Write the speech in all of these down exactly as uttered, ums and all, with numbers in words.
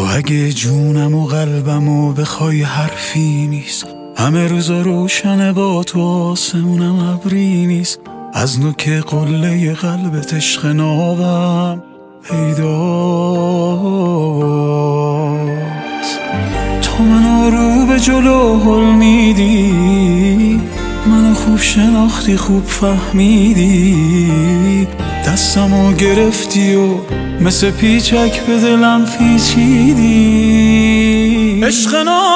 اگه جونم و قلبم و بخوای حرفی نیست، همه روزا روشنه با تو آسمونم ابری نیست. از نوک قله قلبت عشق نابم پیداست. تو منو رو به جلو هل میدی، منو خوب شناختی خوب فهمیدی، دستمو گرفتی و مثل پیچک به دلم پیچیدی. عشق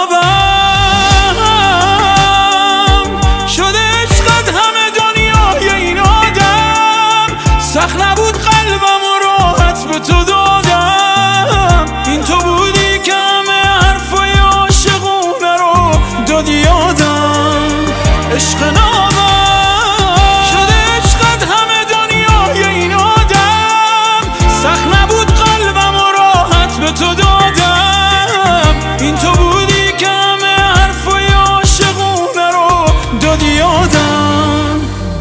نابم شده عشقت همه دنیای این آدم، سخت نبود قلبم و راحت به تو دادم. این تو بودی که همه حرفای عاشقونه رو دادی یادم. عشق نابم شده عشقت همه دنیای این آدم، سخت نبود قلبم و راحت به تو دادم. این تو بودی که همه حرفای عاشقونه رو دادی یادم.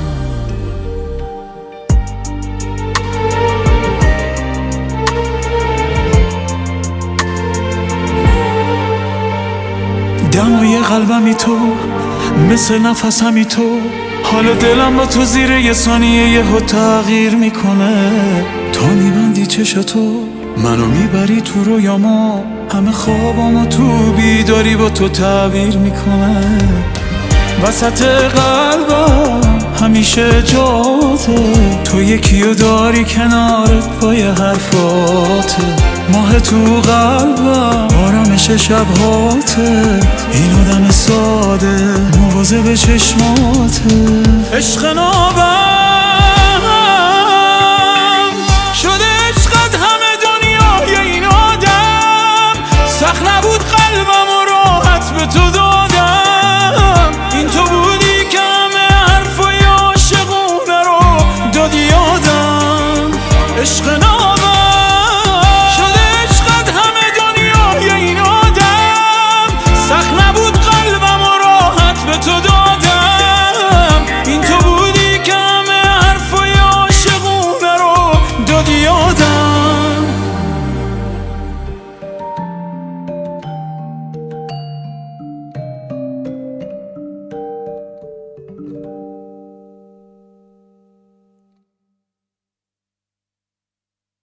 دمای قلبمی تو، مثل نفسمی تو، حال دلم با تو زیر یه ثانیه یهو تغییر میکنه. تا میبندی چشاتو منو میبری تو رویاما، همه خوابامو تو بیداری با تو تعبیر میکنه. وسط قلبم همیشه جاته، تو یکیو داری کنارت با یه حرفاته. ماه تو قلبم آرامش شبهاته، این آدم ساده مواظب چشماته. عشق نابم